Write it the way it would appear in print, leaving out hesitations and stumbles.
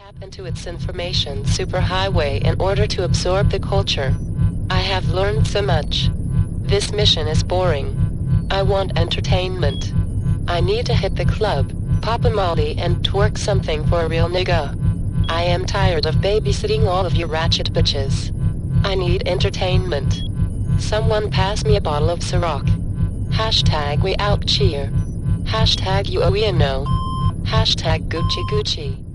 tap into its information superhighway in order to absorb the culture. I have learned so much. This mission is boring. I want entertainment. I need to hit the club, pop a molly and twerk something for a real nigga. I am tired of babysitting all of you ratchet bitches. I need entertainment. Someone pass me a bottle of Ciroc. Hashtag we out cheer. Hashtag you know. Hashtag Gucci Gucci.